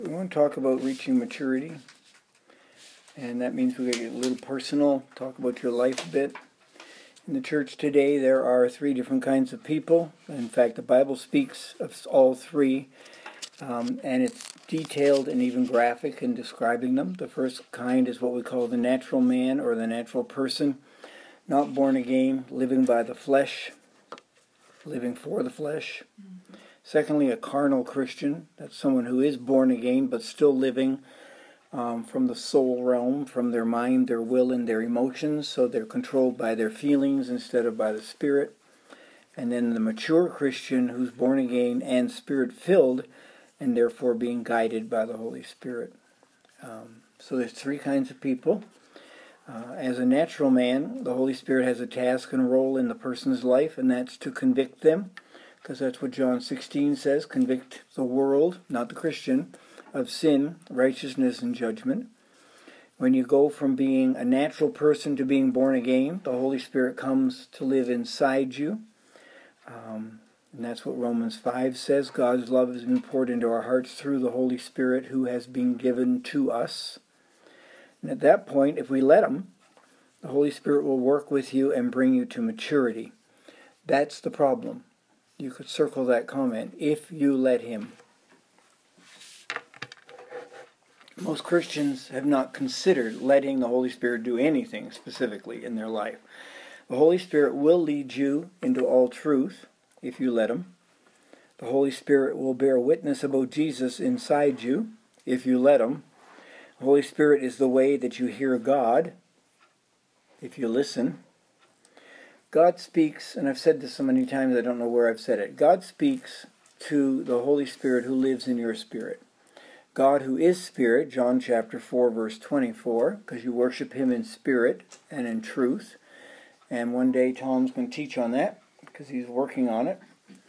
We want to talk about reaching maturity, and that means we're going to get a little personal, talk about your life a bit. In the church today, there are three different kinds of people. In fact, the Bible speaks of all three, and it's detailed and even graphic in describing them. The first kind is what we call the natural man or the natural person, not born again, living by the flesh, living for the flesh. Secondly, a carnal Christian. That's someone who is born again but still living from the soul realm, from their mind, their will, and their emotions. So they're controlled by their feelings instead of by the Spirit. And then the mature Christian who's born again and Spirit-filled and therefore being guided by the Holy Spirit. So there's three kinds of people. As a natural man, the Holy Spirit has a task and role in the person's life, and that's to convict them. Because that's what John 16 says, convict the world, not the Christian, of sin, righteousness, and judgment. When you go from being a natural person to being born again, the Holy Spirit comes to live inside you. And that's what Romans 5 says. God's love has been poured into our hearts through the Holy Spirit who has been given to us. And at that point, if we let Him, the Holy Spirit will work with you and bring you to maturity. That's the problem. You could circle that comment, if you let Him. Most Christians have not considered letting the Holy Spirit do anything specifically in their life. The Holy Spirit will lead you into all truth if you let Him. The Holy Spirit will bear witness about Jesus inside you if you let Him. The Holy Spirit is the way that you hear God if you listen. God speaks, and I've said this so many times I don't know where I've said it. God speaks to the Holy Spirit who lives in your spirit. God who is Spirit, John chapter 4, verse 24, because you worship Him in spirit and in truth. And one day Tom's going to teach on that, because he's working on it.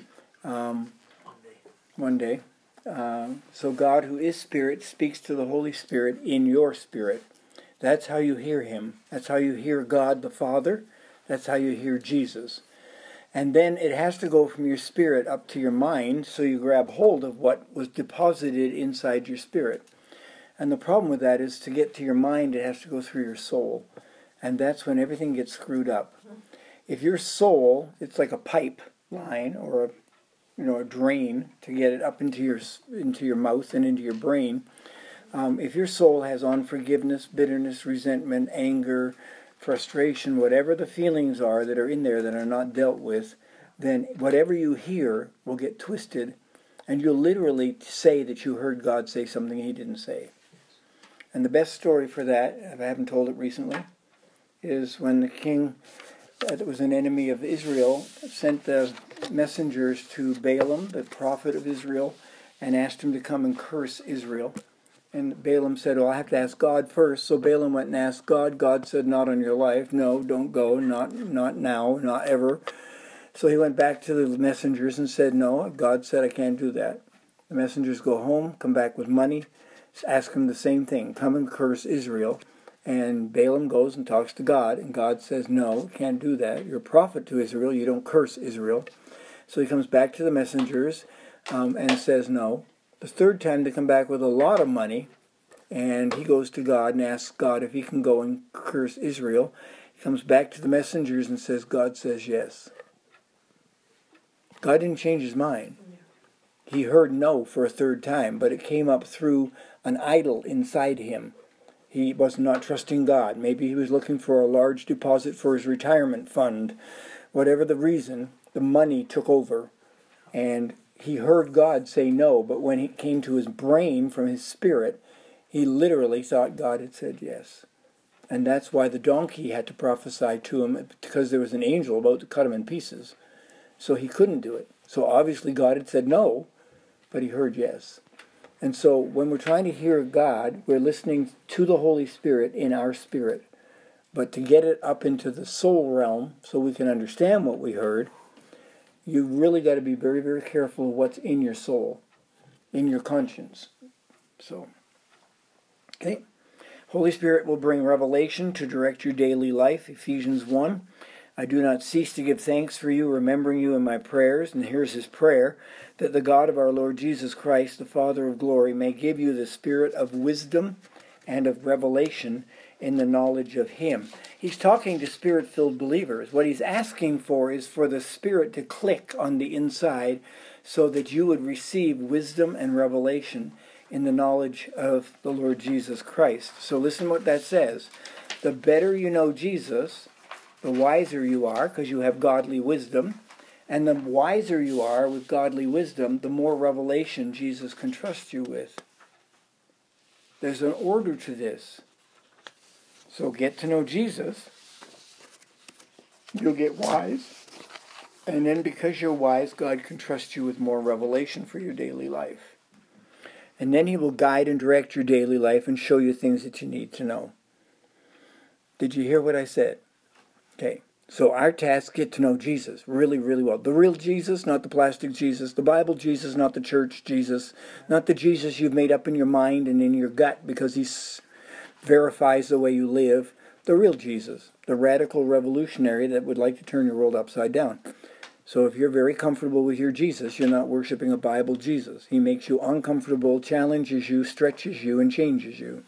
One day. So God who is Spirit speaks to the Holy Spirit in your spirit. That's how you hear Him. That's how you hear God the Father. That's how you hear Jesus. And then it has to go from your spirit up to your mind, so you grab hold of what was deposited inside your spirit. And the problem with that is to get to your mind, it has to go through your soul. And that's when everything gets screwed up. If your soul, it's like a pipe line or a drain to get it up into your mouth and into your brain. If your soul has unforgiveness, bitterness, resentment, anger, frustration, whatever the feelings are that are in there that are not dealt with, then whatever you hear will get twisted, and you'll literally say that you heard God say something He didn't say. And the best story for that, if I haven't told it recently, is when the king that was an enemy of Israel sent the messengers to Balaam, the prophet of Israel, and asked him to come and curse Israel. And Balaam said, well, I have to ask God first. So Balaam went and asked God. God said, not on your life. No, don't go. Not now. Not ever. So he went back to the messengers and said, no, God said I can't do that. The messengers go home, come back with money, ask him the same thing. Come and curse Israel. And Balaam goes and talks to God. And God says, no, can't do that. You're a prophet to Israel. You don't curse Israel. So he comes back to the messengers and says no. The third time they come back with a lot of money, and he goes to God and asks God if he can go and curse Israel. He comes back to the messengers and says, God says yes. God didn't change his mind. He heard no for a third time, but it came up through an idol inside him. He was not trusting God. Maybe he was looking for a large deposit for his retirement fund. Whatever the reason, the money took over, and he heard God say no, but when it came to his brain from his spirit, he literally thought God had said yes. And that's why the donkey had to prophesy to him, because there was an angel about to cut him in pieces. So he couldn't do it. So obviously God had said no, but he heard yes. And so when we're trying to hear God, we're listening to the Holy Spirit in our spirit. But to get it up into the soul realm so we can understand what we heard, you really got to be very, very careful of what's in your soul, in your conscience. So, okay. Holy Spirit will bring revelation to direct your daily life, Ephesians 1. I do not cease to give thanks for you, remembering you in my prayers. And here's his prayer, that the God of our Lord Jesus Christ, the Father of glory, may give you the spirit of wisdom and of revelation in the knowledge of him. He's talking to spirit-filled believers. What he's asking for is for the Spirit to click on the inside so that you would receive wisdom and revelation in the knowledge of the Lord Jesus Christ. So listen what that says. The better you know Jesus, the wiser you are, because you have godly wisdom. And the wiser you are with godly wisdom, the more revelation Jesus can trust you with. There's an order to this. So get to know Jesus. You'll get wise. And then because you're wise, God can trust you with more revelation for your daily life. And then he will guide and direct your daily life and show you things that you need to know. Did you hear what I said? Okay. So our task, get to know Jesus really, really well. The real Jesus, not the plastic Jesus. The Bible Jesus, not the church Jesus. Not the Jesus you've made up in your mind and in your gut because he verifies the way you live. The real Jesus. The radical revolutionary that would like to turn your world upside down. So if you're very comfortable with your Jesus, you're not worshiping a Bible Jesus. He makes you uncomfortable, challenges you, stretches you, and changes you.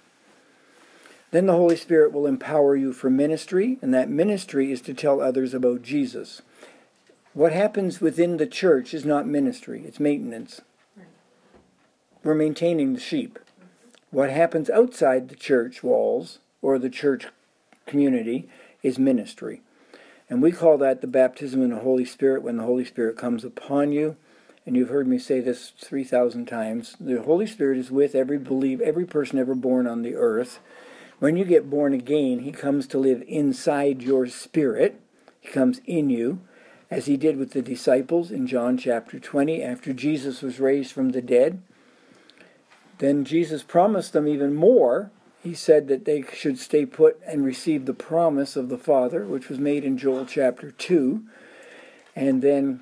Then the Holy Spirit will empower you for ministry, and that ministry is to tell others about Jesus. What happens within the church is not ministry, it's maintenance. We're maintaining the sheep. What happens outside the church walls, or the church community, is ministry. And we call that the baptism in the Holy Spirit when the Holy Spirit comes upon you. And you've heard me say this 3,000 times. The Holy Spirit is with every person ever born on the earth. When you get born again, he comes to live inside your spirit. He comes in you, as he did with the disciples in John chapter 20, after Jesus was raised from the dead. Then Jesus promised them even more. He said that they should stay put and receive the promise of the Father, which was made in Joel chapter 2. And then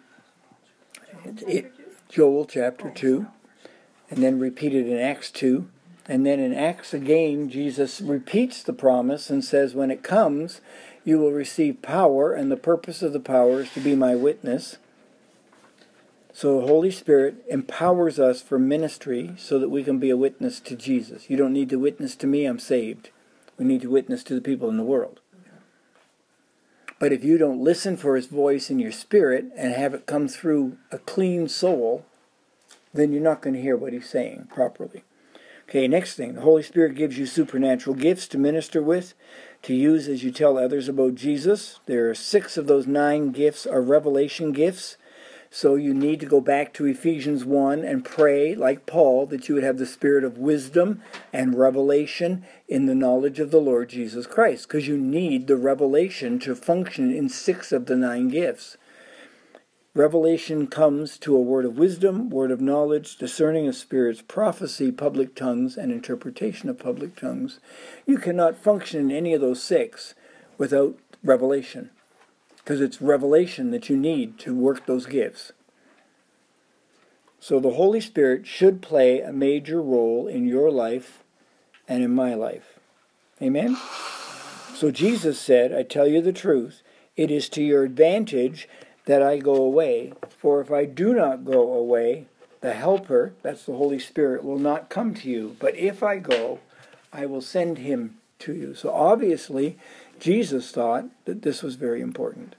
Joel chapter 2, and then repeated in Acts 2. And then in Acts again, Jesus repeats the promise and says, when it comes, you will receive power, and the purpose of the power is to be my witness. So the Holy Spirit empowers us for ministry so that we can be a witness to Jesus. You don't need to witness to me, I'm saved. We need to witness to the people in the world. But if you don't listen for his voice in your spirit and have it come through a clean soul, then you're not going to hear what he's saying properly. Okay, next thing. The Holy Spirit gives you supernatural gifts to minister with, to use as you tell others about Jesus. There are 6 of those 9 gifts are revelation gifts. So you need to go back to Ephesians 1 and pray, like Paul, that you would have the spirit of wisdom and revelation in the knowledge of the Lord Jesus Christ. Because you need the revelation to function in 6 of the 9 gifts. Revelation comes to a word of wisdom, word of knowledge, discerning of spirits, prophecy, public tongues, and interpretation of public tongues. You cannot function in any of those 6 without revelation, because it's revelation that you need to work those gifts. So the Holy Spirit should play a major role in your life and in my life. Amen? So Jesus said, I tell you the truth, it is to your advantage that I go away. For if I do not go away, the Helper, that's the Holy Spirit, will not come to you. But if I go, I will send him to you. So obviously, Jesus thought that this was very important.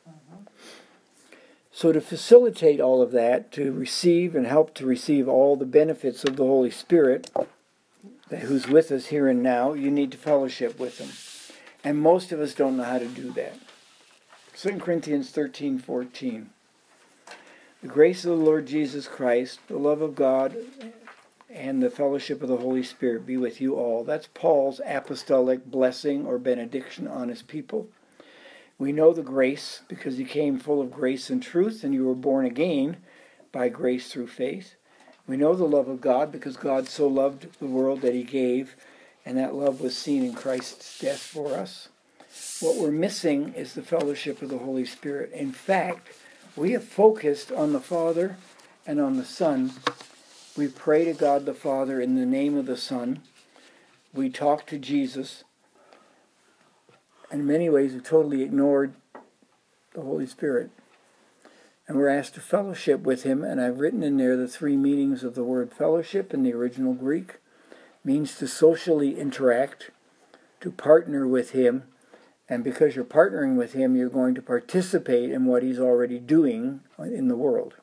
So to facilitate all of that, to receive and help to receive all the benefits of the Holy Spirit, who's with us here and now, you need to fellowship with him. And most of us don't know how to do that. 2 Corinthians 13:14. The grace of the Lord Jesus Christ, the love of God, and the fellowship of the Holy Spirit be with you all. That's Paul's apostolic blessing or benediction on his people. We know the grace because he came full of grace and truth, and you were born again by grace through faith. We know the love of God because God so loved the world that he gave, and that love was seen in Christ's death for us. What we're missing is the fellowship of the Holy Spirit. In fact, we have focused on the Father and on the Son. We pray to God the Father in the name of the Son. We talk to Jesus In many ways, we've totally ignored the Holy Spirit. And we're asked to fellowship with him, and I've written in there the three meanings of the word fellowship in the original Greek. It means to socially interact, to partner with him, and because you're partnering with him, you're going to participate in what he's already doing in the world.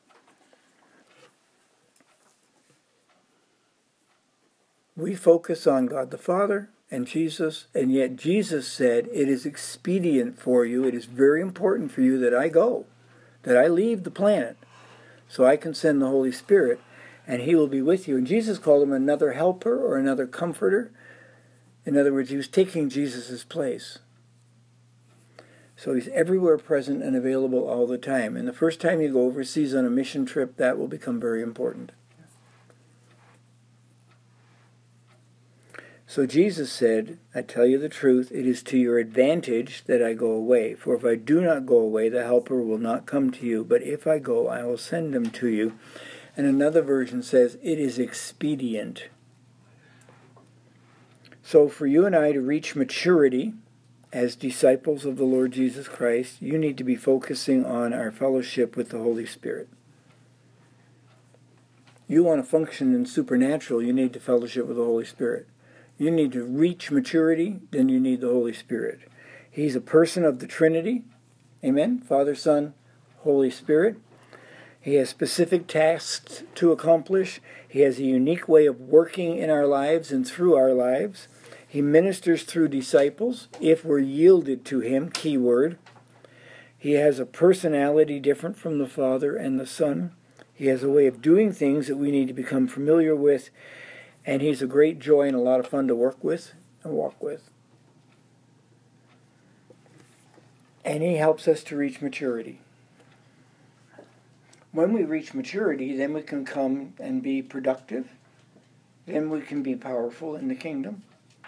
We focus on God the Father and Jesus, and yet Jesus said, it is expedient for you, it is very important for you that I go, that I leave the planet, so I can send the Holy Spirit, and he will be with you. And Jesus called him another helper or another comforter. In other words, he was taking Jesus' place. So he's everywhere present and available all the time. And the first time you go overseas on a mission trip, that will become very important. So Jesus said, I tell you the truth, it is to your advantage that I go away. For if I do not go away, the Helper will not come to you. But if I go, I will send him to you. And another version says, it is expedient. So for you and I to reach maturity as disciples of the Lord Jesus Christ, you need to be focusing on our fellowship with the Holy Spirit. You want to function in supernatural, you need to fellowship with the Holy Spirit. You need to reach maturity, then you need the Holy Spirit. He's a person of the Trinity. Amen? Father, Son, Holy Spirit. He has specific tasks to accomplish. He has a unique way of working in our lives and through our lives. He ministers through disciples, if we're yielded to him, key word. He has a personality different from the Father and the Son. He has a way of doing things that we need to become familiar with. And he's a great joy and a lot of fun to work with and walk with. And he helps us to reach maturity. When we reach maturity, then we can come and be productive. Then we can be powerful in the kingdom.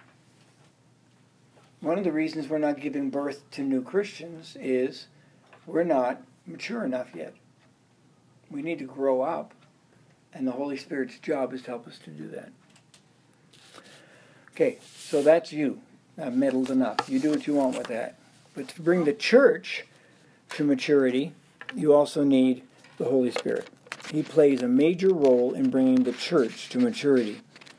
One of the reasons we're not giving birth to new Christians is we're not mature enough yet. We need to grow up, and the Holy Spirit's job is to help us to do that. Okay, so that's you. I've meddled enough. You do what you want with that. But to bring the church to maturity, you also need the Holy Spirit. He plays a major role in bringing the church to maturity.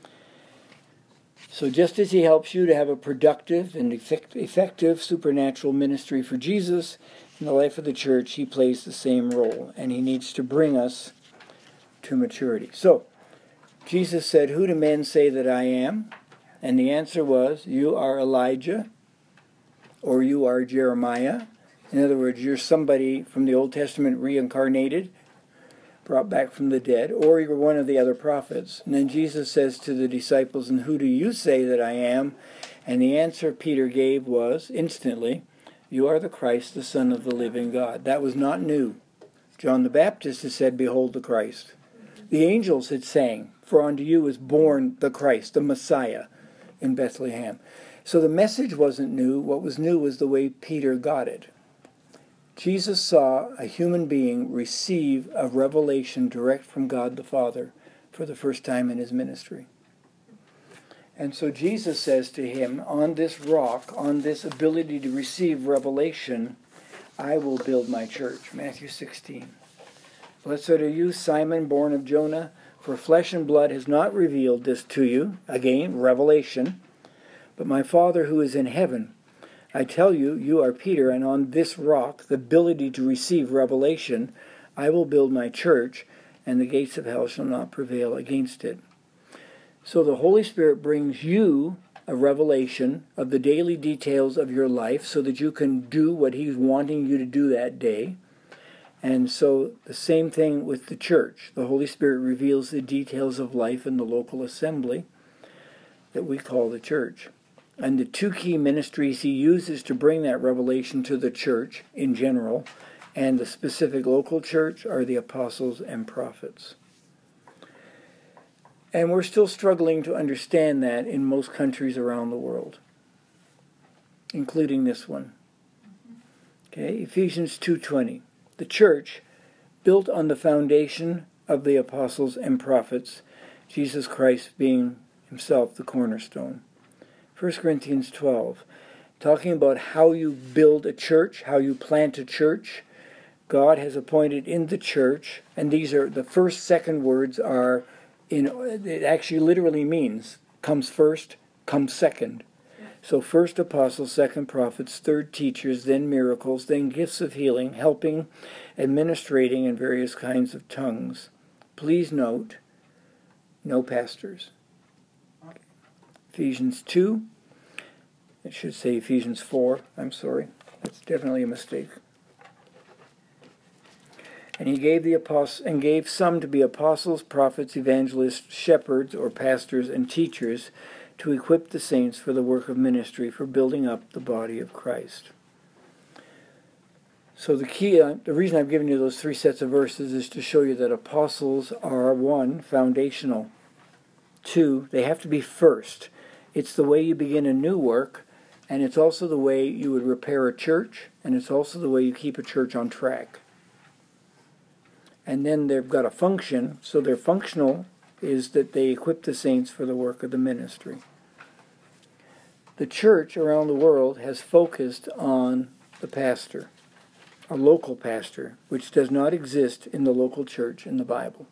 So just as he helps you to have a productive and effective supernatural ministry for Jesus in the life of the church, he plays the same role, and he needs to bring us to maturity. So, Jesus said, who do men say that I am? And the answer was, you are Elijah, or you are Jeremiah. In other words, you're somebody from the Old Testament reincarnated, brought back from the dead, or you're one of the other prophets. And then Jesus says to the disciples, and who do you say that I am? And the answer Peter gave was, instantly, you are the Christ, the Son of the living God. That was not new. John the Baptist had said, behold the Christ. The angels had sang, for unto you is born the Christ, the Messiah, in Bethlehem. So the message wasn't new. What was new was the way Peter got it. Jesus saw a human being receive a revelation direct from God the Father for the first time in his ministry. And so Jesus says to him, on this rock, on this ability to receive revelation, I will build my church. Matthew 16. Blessed are you, Simon, born of Jonah, for flesh and blood has not revealed this to you. Again, revelation. But my Father who is in heaven. I tell you, you are Peter, and on this rock, the ability to receive revelation, I will build my church, and the gates of hell shall not prevail against it. So the Holy Spirit brings you a revelation of the daily details of your life so that you can do what he's wanting you to do that day. And so the same thing with the church. The Holy Spirit reveals the details of life in the local assembly that we call the church. And the two key ministries he uses to bring that revelation to the church in general and the specific local church are the apostles and prophets. And we're still struggling to understand that in most countries around the world, including this one. Okay, Ephesians 2:20. The church, built on the foundation of the apostles and prophets, Jesus Christ being himself the cornerstone. 1 Corinthians 12. talking about how you build a church, how you plant a church. God has appointed in the church, and these are the first, second words are, it actually literally means, comes first, comes second. So first apostles, second prophets, third teachers, then miracles, then gifts of healing, helping, administrating, and various kinds of tongues. Please note, no pastors. Ephesians 2, it should say Ephesians 4, I'm sorry, that's definitely a mistake. And he gave the apostles, and gave some to be apostles, prophets, evangelists, shepherds, or pastors and teachers, to equip the saints for the work of ministry, for building up the body of Christ. So the key, the reason I've given you those three sets of verses is to show you that apostles are, one, foundational. Two, they have to be first. It's the way you begin a new work, and it's also the way you would repair a church, and it's also the way you keep a church on track. And then they've got a function, so their functional is that they equip the saints for the work of the ministry. The church around the world has focused on the pastor, a local pastor, which does not exist in the local church in the Bible.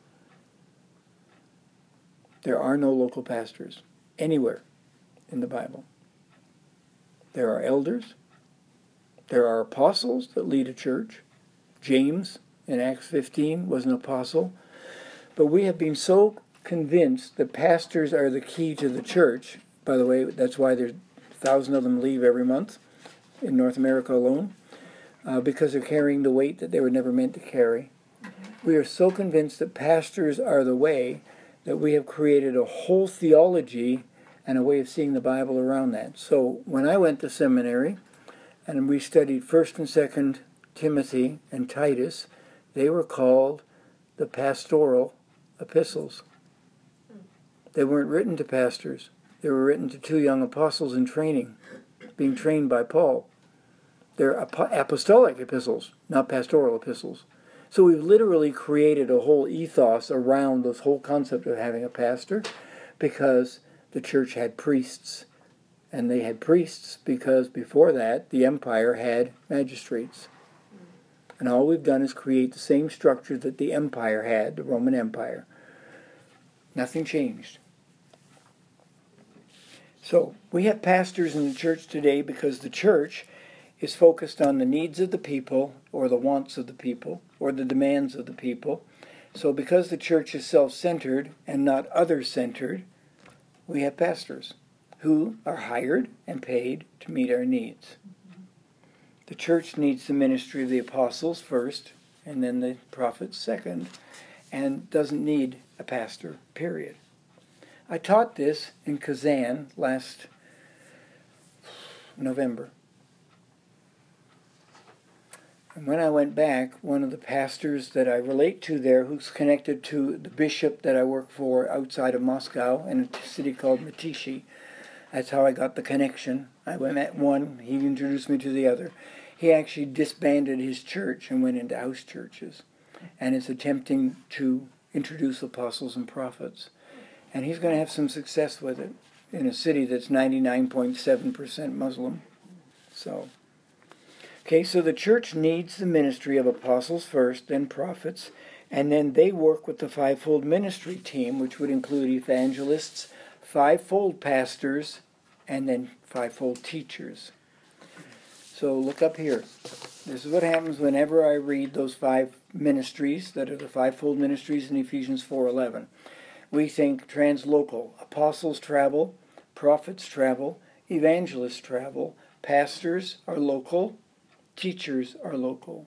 There are no local pastors anywhere in the Bible. There are elders. There are apostles that lead a church. James in Acts 15 was an apostle. But we have been so convinced that pastors are the key to the church. By the way, that's why there's 1,000 of them leave every month in North America alone, because they're carrying the weight that they were never meant to carry. We are so convinced that pastors are the way that we have created a whole theology and a way of seeing the Bible around that. So when I went to seminary and we studied 1st and 2nd Timothy and Titus, they were called the pastoral epistles. They weren't written to pastors. They were written to two young apostles in training, being trained by Paul. They're apostolic epistles, not pastoral epistles. So we've literally created a whole ethos around this whole concept of having a pastor, because the church had priests. And they had priests because before that, the empire had magistrates. And all we've done is create the same structure that the empire had, the Roman Empire. Nothing changed. So we have pastors in the church today because the church is focused on the needs of the people, or the wants of the people, or the demands of the people. So because the church is self-centered and not other-centered, we have pastors who are hired and paid to meet our needs. The church needs the ministry of the apostles first, and then the prophets second, and doesn't need a pastor, period. I taught this in Kazan last November. And when I went back, one of the pastors that I relate to there, who's connected to the bishop that I work for outside of Moscow in a city called Mytishi, that's how I got the connection. I met one, he introduced me to the other. He actually disbanded his church and went into house churches, and is attempting to introduce apostles and prophets. And he's going to have some success with it in a city that's 99.7% Muslim. So the church needs the ministry of apostles first, then prophets, and then they work with the fivefold ministry team, which would include evangelists, fivefold pastors, and then fivefold teachers. So look up here. This is what happens whenever I read those five ministries that are the fivefold ministries in Ephesians 4:11. We think translocal. Apostles travel, prophets travel, evangelists travel, pastors are local, teachers are local.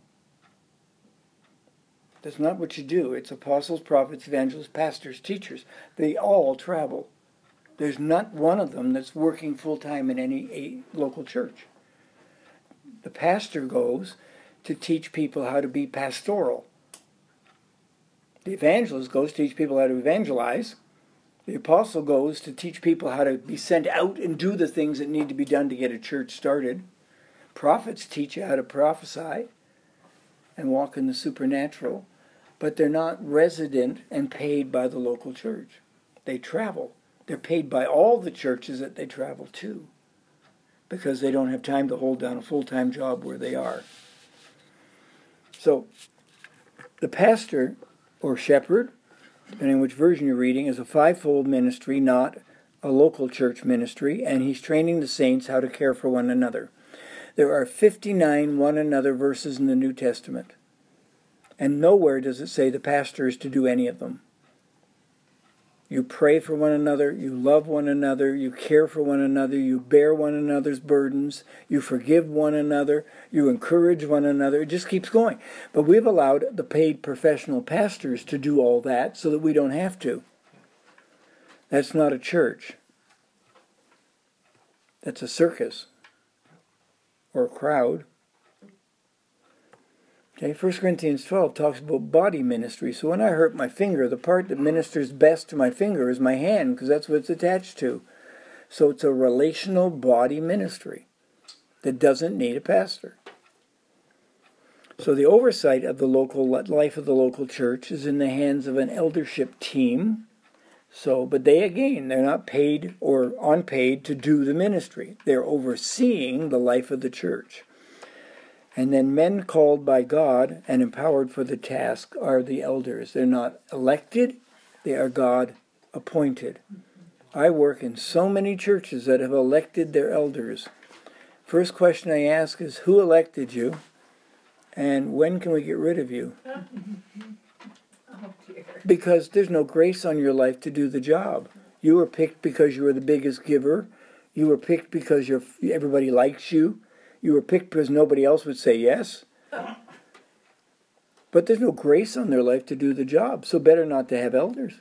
That's not what you do. It's apostles, prophets, evangelists, pastors, teachers. They all travel. There's not one of them that's working full-time in any local church. The pastor goes to teach people how to be pastoral. The evangelist goes to teach people how to evangelize. The apostle goes to teach people how to be sent out and do the things that need to be done to get a church started. Prophets teach you how to prophesy and walk in the supernatural, but they're not resident and paid by the local church. They travel. They're paid by all the churches that they travel to. because they don't have time to hold down a full-time job where they are. So the pastor or shepherd, depending on which version you're reading, is a fivefold ministry, not a local church ministry, and he's training the saints how to care for one another. There are 59 one another verses in the New Testament, and nowhere does it say the pastor is to do any of them. You pray for one another, you love one another, you care for one another, you bear one another's burdens, you forgive one another, you encourage one another. It just keeps going. But we've allowed the paid professional pastors to do all that so that we don't have to. That's not a church. That's a circus or a crowd. Okay, 1 Corinthians 12 talks about body ministry. So when I hurt my finger, the part that ministers best to my finger is my hand, because that's what it's attached to. So it's a relational body ministry that doesn't need a pastor. So the oversight of the local life of the local church is in the hands of an eldership team. But they're not paid or unpaid to do the ministry. They're overseeing the life of the church. And then men called by God and empowered for the task are the elders. They're not elected, they are God appointed. I work in so many churches that have elected their elders. First question I ask is, who elected you? And when can we get rid of you? Because there's no grace on your life to do the job. You were picked because you were the biggest giver. You were picked because everybody likes you. You were picked because nobody else would say yes. But there's no grace on their life to do the job, so better not to have elders.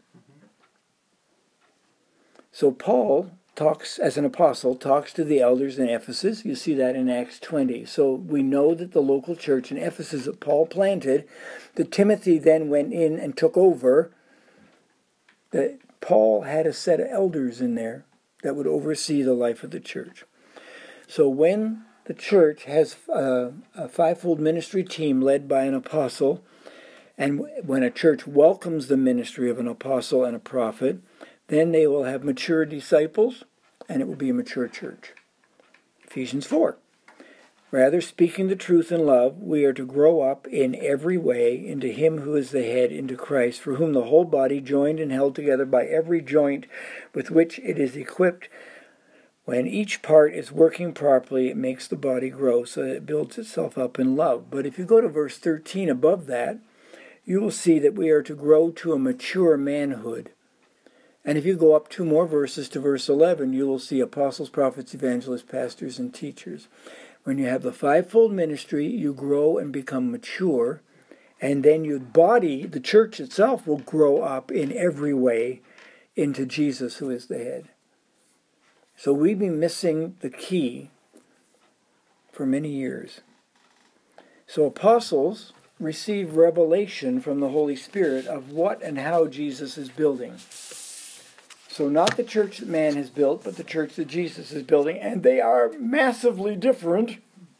So Paul talks, as an apostle, talks to the elders in Ephesus. You see that in Acts 20. So we know that the local church in Ephesus that Paul planted, that Timothy then went in and took over, that Paul had a set of elders in there that would oversee the life of the church. So when the church has a fivefold ministry team led by an apostle, and when a church welcomes the ministry of an apostle and a prophet, then they will have mature disciples, and it will be a mature church. Ephesians 4. Rather, speaking the truth in love, we are to grow up in every way into Him who is the head, into Christ, for whom the whole body, joined and held together by every joint with which it is equipped, when each part is working properly, it makes the body grow so that it builds itself up in love. But if you go to verse 13 above that, you will see that we are to grow to a mature manhood. And if you go up 2 more verses to verse 11, you will see apostles, prophets, evangelists, pastors, and teachers. When you have the fivefold ministry, you grow and become mature, and then your body, the church itself, will grow up in every way into Jesus, who is the head. So we've been missing the key for many years. So apostles receive revelation from the Holy Spirit of what and how Jesus is building. So not the church that man has built, but the church that Jesus is building, and they are massively different.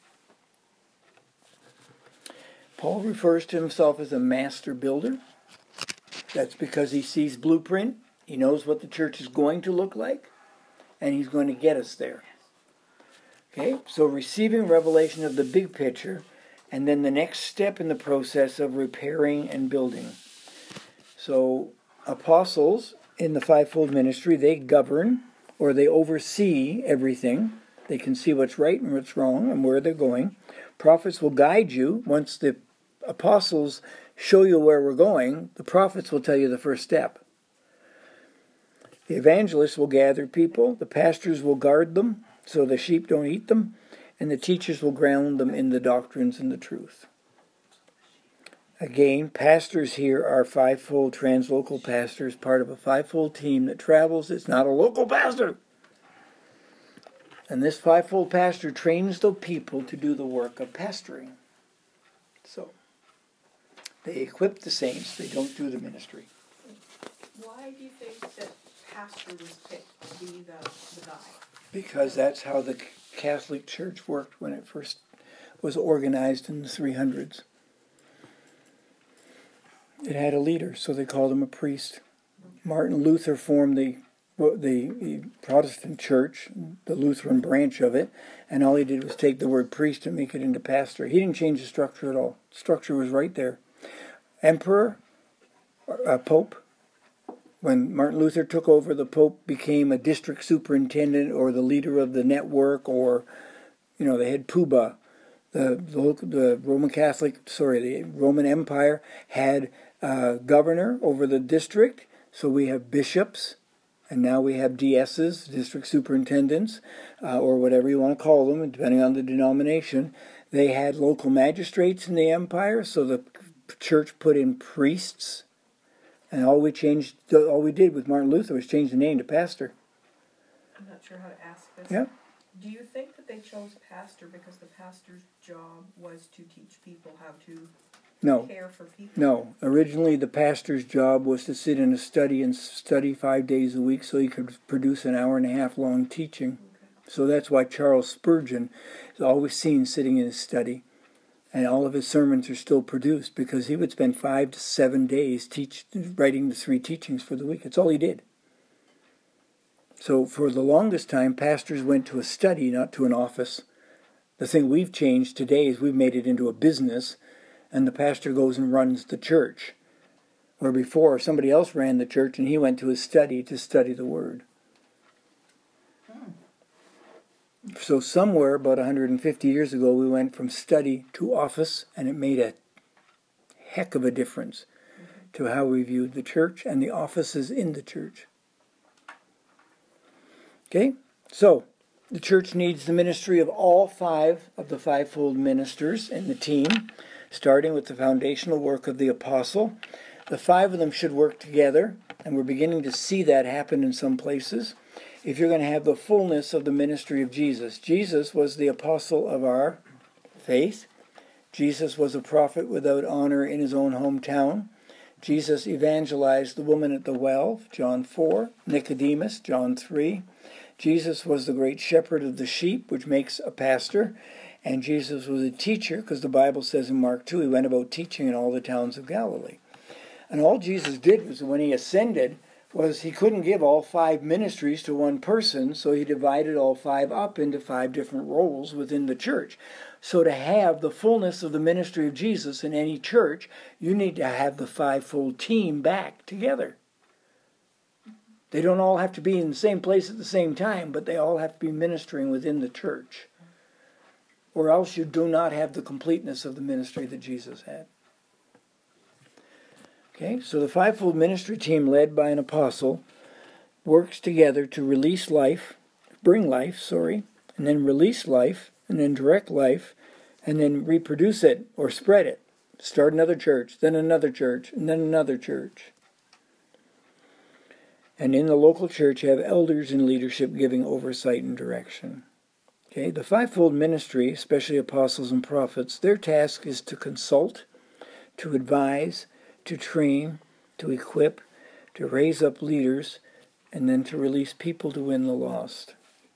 Paul refers to himself as a master builder. That's because he sees blueprint. He knows what the church is going to look like, and he's going to get us there. Okay, so receiving revelation of the big picture, and then the next step in the process of repairing and building. So apostles in the fivefold ministry, they govern or they oversee everything. They can see what's right and what's wrong and where they're going. Prophets will guide you. Once the apostles show you where we're going, the prophets will tell you the first step. The evangelists will gather people. The pastors will guard them so the sheep don't eat them. And the teachers will ground them in the doctrines and the truth. Again, pastors here are fivefold translocal pastors, part of a fivefold team that travels. It's not a local pastor. And this fivefold pastor trains the people to do the work of pastoring. So, they equip the saints. They don't do the ministry. Why do you think that pastor was picked to be the guy? Because that's how the Catholic Church worked when it first was organized in the 300s. It had a leader, so they called him a priest. Martin Luther formed the the Protestant church, the Lutheran branch of it, and all he did was take the word priest and make it into pastor. He didn't change the structure at all. The structure was right there. Emperor, Pope. When Martin Luther took over, the Pope became a district superintendent or the leader of the network, or, they had Puba. The Roman Empire had a governor over the district, so we have bishops, and now we have DSs, district superintendents, or whatever you want to call them, depending on the denomination. They had local magistrates in the empire, so the church put in priests, and all we did with Martin Luther was change the name to pastor. I'm not sure how to ask this. Yeah. Do you think that they chose pastor because the pastor's job was to teach people how to care for people? No. Originally, the pastor's job was to sit in a study and study 5 days a week so he could produce an hour-and-a-half long teaching. Okay. So that's why Charles Spurgeon is always seen sitting in his study. And all of his sermons are still produced because he would spend 5 to 7 days writing the 3 teachings for the week. That's all he did. So for the longest time, pastors went to a study, not to an office. The thing we've changed today is we've made it into a business, and the pastor goes and runs the church. Where before, somebody else ran the church, and he went to his study to study the Word. So somewhere about 150 years ago, we went from study to office, and it made a heck of a difference to how we viewed the church and the offices in the church. Okay, so the church needs the ministry of all 5 of the 5-fold ministers in the team, starting with the foundational work of the apostle. The 5 of them should work together, and we're beginning to see that happen in some places. If you're going to have the fullness of the ministry of Jesus, Jesus was the apostle of our faith. Jesus was a prophet without honor in his own hometown. Jesus evangelized the woman at the well, John 4, Nicodemus, John 3. Jesus was the great shepherd of the sheep, which makes a pastor. And Jesus was a teacher, because the Bible says in Mark 2, he went about teaching in all the towns of Galilee. And all Jesus did was, when he ascended, was he couldn't give all 5 ministries to one person, so he divided all 5 up into 5 different roles within the church. So to have the fullness of the ministry of Jesus in any church, you need to have the 5-fold team back together. They don't all have to be in the same place at the same time, but they all have to be ministering within the church. Or else you do not have the completeness of the ministry that Jesus had. Okay, so the 5-fold ministry team led by an apostle works together to bring life, and then release life, and then direct life, and then reproduce it or spread it. Start another church, then another church, and then another church. And in the local church, you have elders in leadership giving oversight and direction. Okay, the 5-fold ministry, especially apostles and prophets, their task is to consult, to advise, to train, to equip, to raise up leaders, and then to release people to win the lost.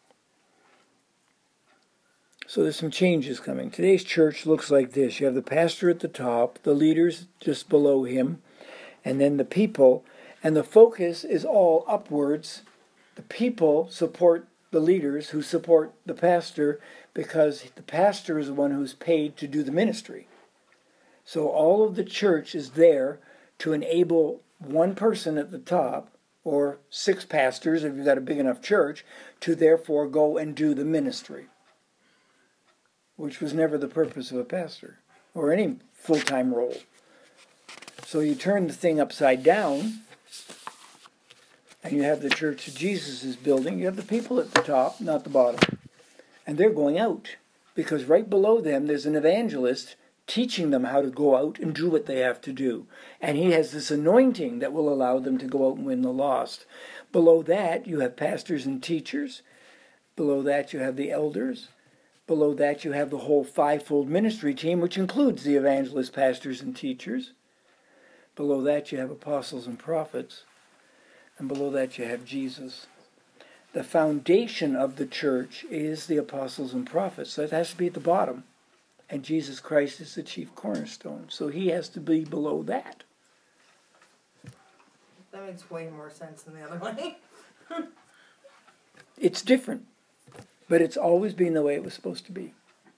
So there's some changes coming. Today's church looks like this. You have the pastor at the top, the leaders just below him, and then the people. And the focus is all upwards. The people support the leaders who support the pastor because the pastor is the one who's paid to do the ministry. So all of the church is there to enable one person at the top, or 6 pastors if you've got a big enough church, to therefore go and do the ministry, which was never the purpose of a pastor or any full-time role. So you turn the thing upside down, and you have the church that Jesus is building. You have the people at the top, not the bottom. And they're going out, because right below them there's an evangelist teaching them how to go out and do what they have to do. And he has this anointing that will allow them to go out and win the lost. Below that, you have pastors and teachers. Below that, you have the elders. Below that, you have the whole 5-fold ministry team, which includes the evangelists, pastors, and teachers. Below that, you have apostles and prophets. And below that, you have Jesus. The foundation of the church is the apostles and prophets. So it has to be at the bottom. And Jesus Christ is the chief cornerstone. So he has to be below that. That makes way more sense than the other way. It's different, but it's always been the way it was supposed to be.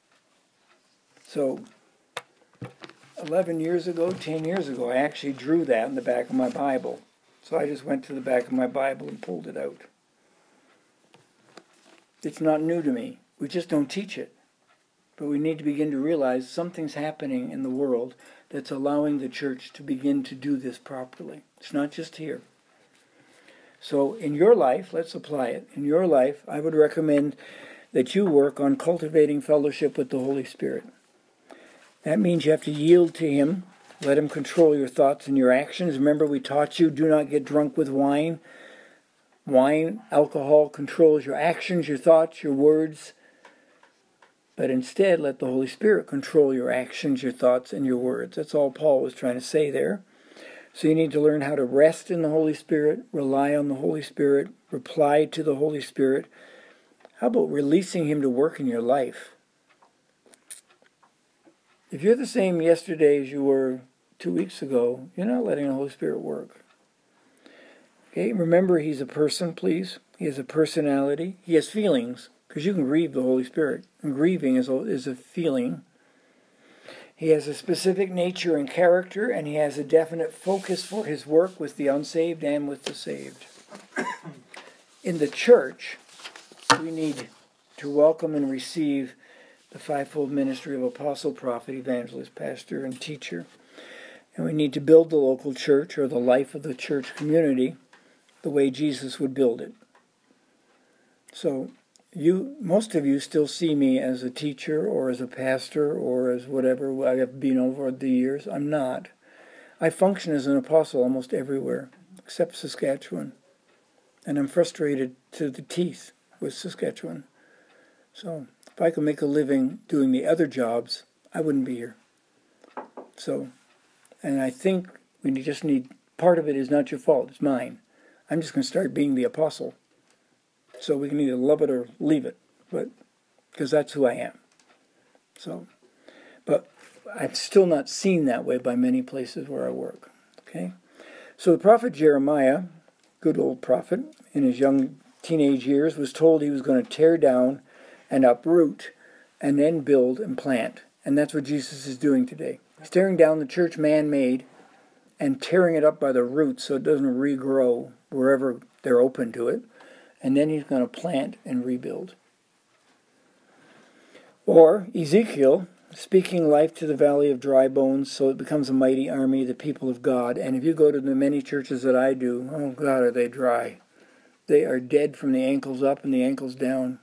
So 11 years ago, 10 years ago, I actually drew that in the back of my Bible. So I just went to the back of my Bible and pulled it out. It's not new to me. We just don't teach it. But we need to begin to realize something's happening in the world that's allowing the church to begin to do this properly. It's not just here. So in your life, let's apply it. In your life, I would recommend that you work on cultivating fellowship with the Holy Spirit. That means you have to yield to Him, let Him control your thoughts and your actions. Remember, we taught you, do not get drunk with wine. Wine, alcohol controls your actions, your thoughts, your words. But instead, let the Holy Spirit control your actions, your thoughts, and your words. That's all Paul was trying to say there. So you need to learn how to rest in the Holy Spirit, rely on the Holy Spirit, reply to the Holy Spirit. How about releasing Him to work in your life? If you're the same yesterday as you were 2 weeks ago, you're not letting the Holy Spirit work. Okay, remember He's a person, please. He has a personality. He has feelings, because you can grieve the Holy Spirit. And grieving is a feeling. He has a specific nature and character, and He has a definite focus for His work with the unsaved and with the saved. In the church, we need to welcome and receive the fivefold ministry of apostle, prophet, evangelist, pastor, and teacher. And we need to build the local church, or the life of the church community, the way Jesus would build it. So, most of you still see me as a teacher or as a pastor or as whatever I have been over the years. I'm not. I function as an apostle almost everywhere, except Saskatchewan. And I'm frustrated to the teeth with Saskatchewan. So if I could make a living doing the other jobs, I wouldn't be here. So, and I think we just need, part of it is not your fault, it's mine. I'm just going to start being the apostle. So we can either love it or leave it, but because that's who I am. So, but I'm still not seen that way by many places where I work. Okay, so the prophet Jeremiah, good old prophet, in his young teenage years, was told he was going to tear down and uproot, and then build and plant, and that's what Jesus is doing today. He's tearing down the church man-made, and tearing it up by the roots so it doesn't regrow wherever they're open to it. And then He's going to plant and rebuild. Or Ezekiel, speaking life to the valley of dry bones so it becomes a mighty army, the people of God. And if you go to the many churches that I do, oh God, are they dry. They are dead from the ankles up and the ankles down.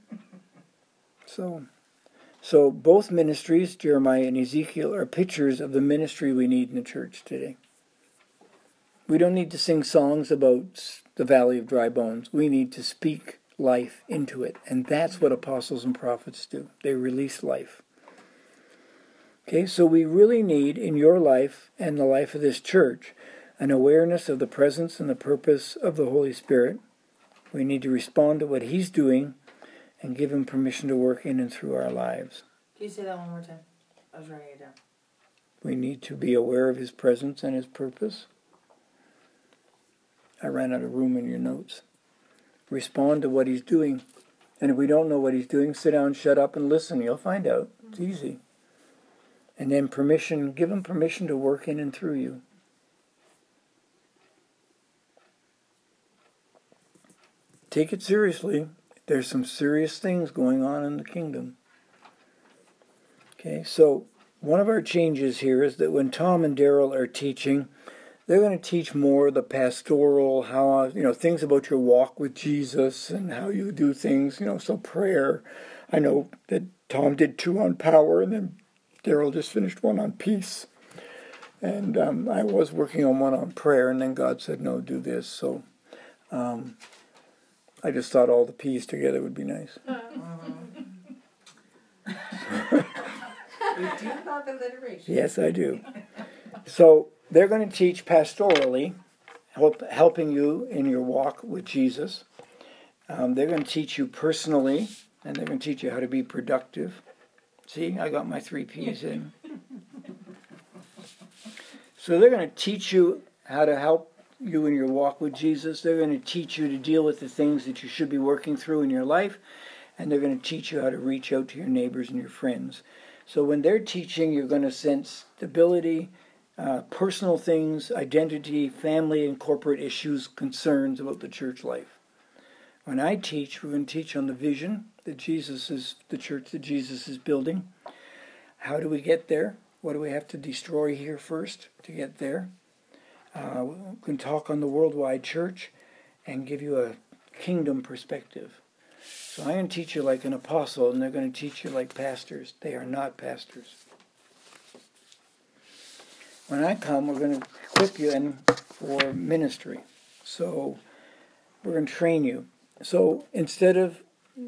So both ministries, Jeremiah and Ezekiel, are pictures of the ministry we need in the church today. We don't need to sing songs about the valley of dry bones. We need to speak life into it. And that's what apostles and prophets do. They release life. Okay, so we really need in your life and the life of this church an awareness of the presence and the purpose of the Holy Spirit. We need to respond to what He's doing and give Him permission to work in and through our lives. Can you say that one more time? I was writing it down. We need to be aware of His presence and His purpose. I ran out of room in your notes. Respond to what He's doing. And if we don't know what He's doing, sit down, shut up, and listen. You'll find out. It's easy. And then permission, give Him permission to work in and through you. Take it seriously. There's some serious things going on in the kingdom. Okay, so one of our changes here is that when Tom and Daryl are teaching, they're going to teach more the pastoral, how, things about your walk with Jesus and how you do things, so prayer. I know that Tom did 2 on power, and then Daryl just finished 1 on peace. And I was working on 1 on prayer, and then God said, no, do this. So I just thought all the P's together would be nice. You do love alliteration. Yes, I do. So they're going to teach pastorally, helping you in your walk with Jesus. They're going to teach you personally, and they're going to teach you how to be productive. See, I got my 3 P's in. So they're going to teach you how to help you in your walk with Jesus. They're going to teach you to deal with the things that you should be working through in your life, and they're going to teach you how to reach out to your neighbors and your friends. So when they're teaching, you're going to sense stability, personal things, identity, family and corporate issues, concerns about the church life. When I teach, we're going to teach on the vision that the church that Jesus is building. How do we get there? What do we have to destroy here first to get there? We can talk on the worldwide church and give you a kingdom perspective. So I'm going to teach you like an apostle, and they're going to teach you like pastors. They are not pastors. When I come, we're going to equip you for ministry. So we're going to train you. So instead of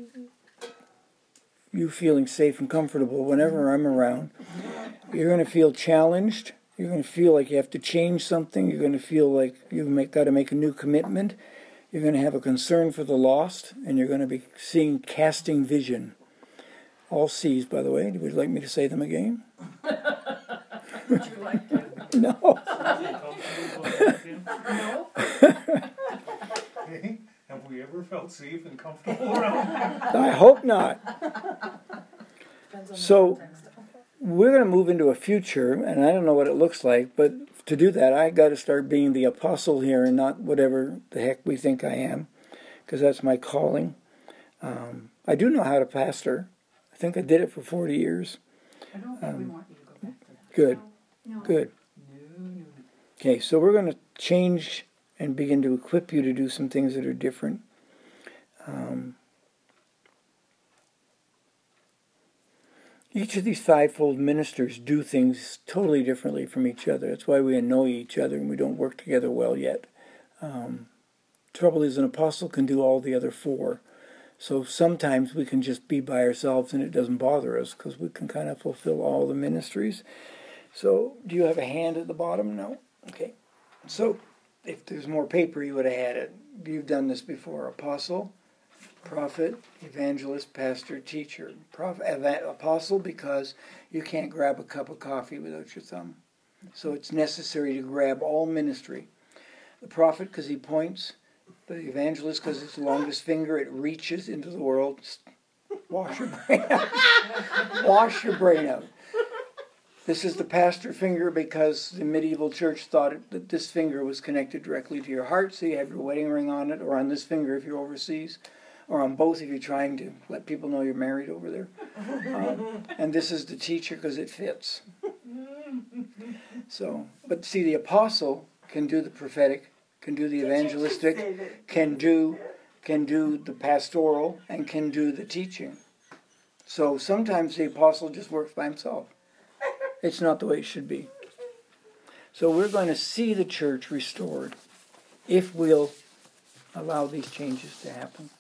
you feeling safe and comfortable whenever I'm around, you're going to feel challenged. You're going to feel like you have to change something. You're going to feel like you've got to make a new commitment. You're going to have a concern for the lost, and you're going to be casting vision. All C's, by the way. Would you like me to say them again? Would you like to? No. No? Okay. Have we ever felt safe and comfortable around him? I hope not. So we're going to move into a future, and I don't know what it looks like, but to do that, I got to start being the apostle here and not whatever the heck we think I am, because that's my calling. I do know how to pastor. I think I did it for 40 years. I don't think we want you to go back to that. Good. No. Good. No. Okay, so we're going to change and begin to equip you to do some things that are different. Each of these fivefold ministers do things totally differently from each other. That's why we annoy each other and we don't work together well yet. Trouble is, an apostle can do all the other four. So sometimes we can just be by ourselves and it doesn't bother us because we can kind of fulfill all the ministries. So do you have a hand at the bottom? No? Okay. So if there's more paper, you would have had it. You've done this before. Apostle, prophet, evangelist, pastor, teacher. Apostle because you can't grab a cup of coffee without your thumb. So it's necessary to grab all ministry. The prophet because he points. The evangelist because it's the longest finger. It reaches into the world. Wash your brain out. Wash your brain out. This is the pastor finger because the medieval church thought that this finger was connected directly to your heart, so you have your wedding ring on it, or on this finger if you're overseas, or on both if you're trying to let people know you're married over there. And this is the teacher because it fits. So, but see, the apostle can do the prophetic, can do the evangelistic, can do the pastoral, and can do the teaching. So sometimes the apostle just works by himself. It's not the way it should be. So we're going to see the church restored if we'll allow these changes to happen.